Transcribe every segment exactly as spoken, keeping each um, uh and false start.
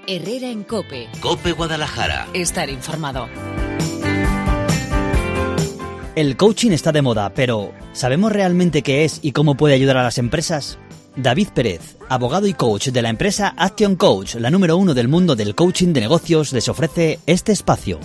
Herrera en COPE. COPE Guadalajara. Estar informado. El coaching está de moda, pero ¿sabemos realmente qué es y cómo puede ayudar a las empresas? David Pérez, abogado y coach de la empresa Action Coach, la número uno del mundo del coaching de negocios, les ofrece este espacio.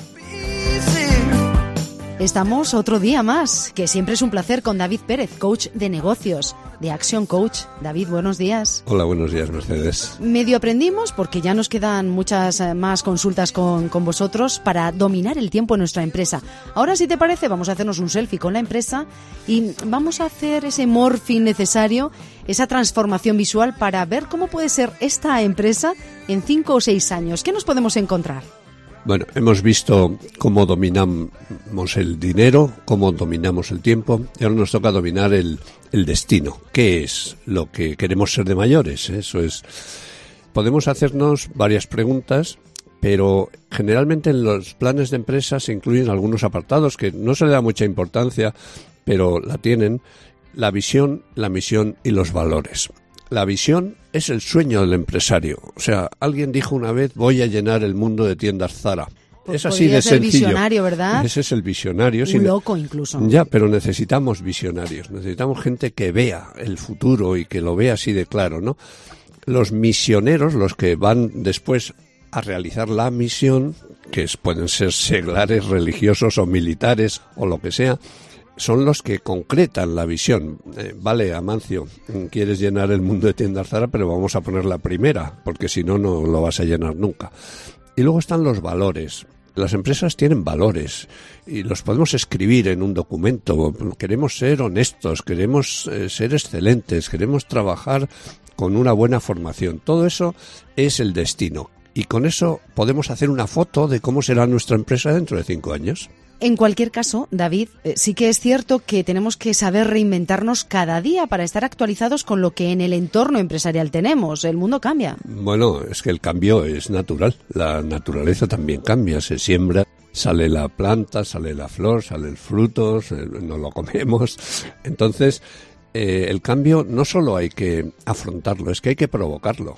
Estamos otro día más, que siempre es un placer, con David Pérez, coach de negocios, de Action Coach. David, buenos días. Hola, buenos días, Mercedes. Medio aprendimos, porque ya nos quedan muchas más consultas con, con vosotros para dominar el tiempo en nuestra empresa. Ahora, si te parece, vamos a hacernos un selfie con la empresa y vamos a hacer ese morphing necesario, esa transformación visual para ver cómo puede ser esta empresa en cinco o seis años. ¿Qué nos podemos encontrar? Bueno, hemos visto cómo dominamos el dinero, cómo dominamos el tiempo, y ahora nos toca dominar el, el destino. ¿Qué es lo que queremos ser de mayores? Eso es. Podemos hacernos varias preguntas, pero generalmente en los planes de empresa se incluyen algunos apartados que no se le da mucha importancia, pero la tienen: la visión, la misión y los valores. La visión es el sueño del empresario. O sea, alguien dijo una vez: voy a llenar el mundo de tiendas Zara. Pues es así de ser sencillo. Visionario, ¿verdad? Ese es el visionario. Un sin... loco incluso. Ya, pero necesitamos visionarios. Necesitamos gente que vea el futuro y que lo vea así de claro, ¿no? Los misioneros, los que van después a realizar la misión, que es, pueden ser seglares, religiosos o militares o lo que sea, son los que concretan la visión. Eh, vale, Amancio, quieres llenar el mundo de tiendas Zara, pero vamos a poner la primera, porque si no, no lo vas a llenar nunca. Y luego están los valores. Las empresas tienen valores y los podemos escribir en un documento. Queremos ser honestos, queremos eh, ser excelentes, queremos trabajar con una buena formación. Todo eso es el destino. Y con eso podemos hacer una foto de cómo será nuestra empresa dentro de cinco años. En cualquier caso, David, eh, sí que es cierto que tenemos que saber reinventarnos cada día para estar actualizados con lo que en el entorno empresarial tenemos. El mundo cambia. Bueno, es que el cambio es natural. La naturaleza también cambia. Se siembra, sale la planta, sale la flor, sale el fruto, nos lo comemos. Entonces, eh, el cambio no solo hay que afrontarlo, es que hay que provocarlo.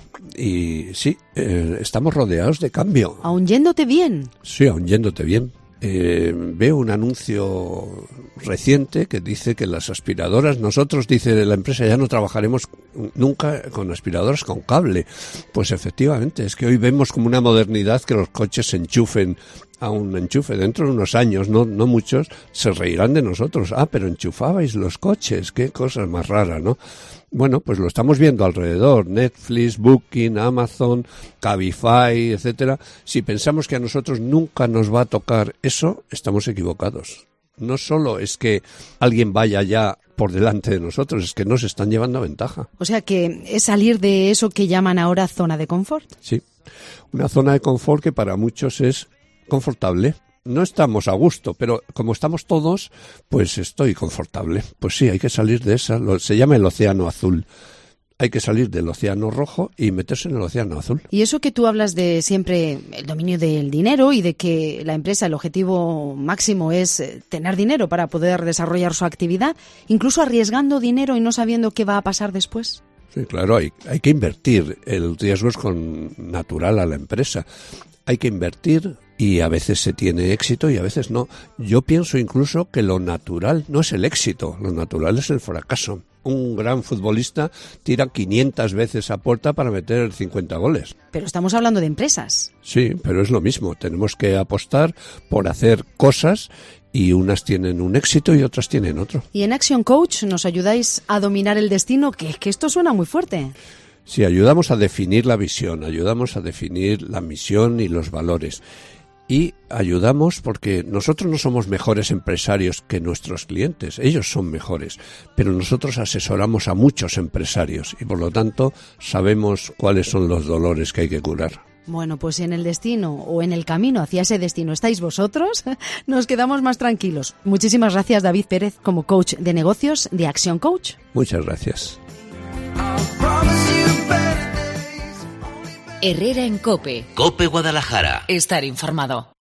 Y sí, eh, estamos rodeados de cambio. ¿Aún yéndote bien? Sí, aún yéndote bien. Eh, veo un anuncio reciente que dice que las aspiradoras, nosotros, dice la empresa, ya no trabajaremos nunca con aspiradoras con cable. Pues efectivamente, es que hoy vemos como una modernidad que los coches se enchufen a un enchufe. Dentro de unos años, no, no muchos, se reirán de nosotros. Ah, pero enchufabais los coches, qué cosa más rara, ¿no? Bueno, pues lo estamos viendo alrededor, Netflix, Booking, Amazon, Cabify, etcétera. Si pensamos que a nosotros nunca nos va a tocar eso, estamos equivocados. No solo es que alguien vaya ya por delante de nosotros, es que nos están llevando a ventaja. O sea que es salir de eso que llaman ahora zona de confort. Sí, una zona de confort que para muchos es confortable. No estamos a gusto, pero como estamos todos, pues estoy confortable. Pues sí, hay que salir de esa. Lo, se llama el océano azul. Hay que salir del océano rojo y meterse en el océano azul. Y eso que tú hablas de siempre el dominio del dinero y de que la empresa, el objetivo máximo es tener dinero para poder desarrollar su actividad, incluso arriesgando dinero y no sabiendo qué va a pasar después. Sí, claro, hay, hay que invertir. El riesgo es con natural a la empresa. Hay que invertir y a veces se tiene éxito y a veces no. Yo pienso incluso que lo natural no es el éxito, lo natural es el fracaso. Un gran futbolista tira quinientas veces a puerta para meter cincuenta goles. Pero estamos hablando de empresas. Sí, pero es lo mismo. Tenemos que apostar por hacer cosas y unas tienen un éxito y otras tienen otro. Y en Action Coach nos ayudáis a dominar el destino, que, que esto suena muy fuerte. Sí, ayudamos a definir la visión, ayudamos a definir la misión y los valores. Y ayudamos porque nosotros no somos mejores empresarios que nuestros clientes, ellos son mejores, pero nosotros asesoramos a muchos empresarios y por lo tanto sabemos cuáles son los dolores que hay que curar. Bueno, pues si en el destino o en el camino hacia ese destino estáis vosotros, nos quedamos más tranquilos. Muchísimas gracias, David Pérez, como coach de negocios de Action Coach. Muchas gracias. Herrera en COPE. COPE Guadalajara. Estar informado.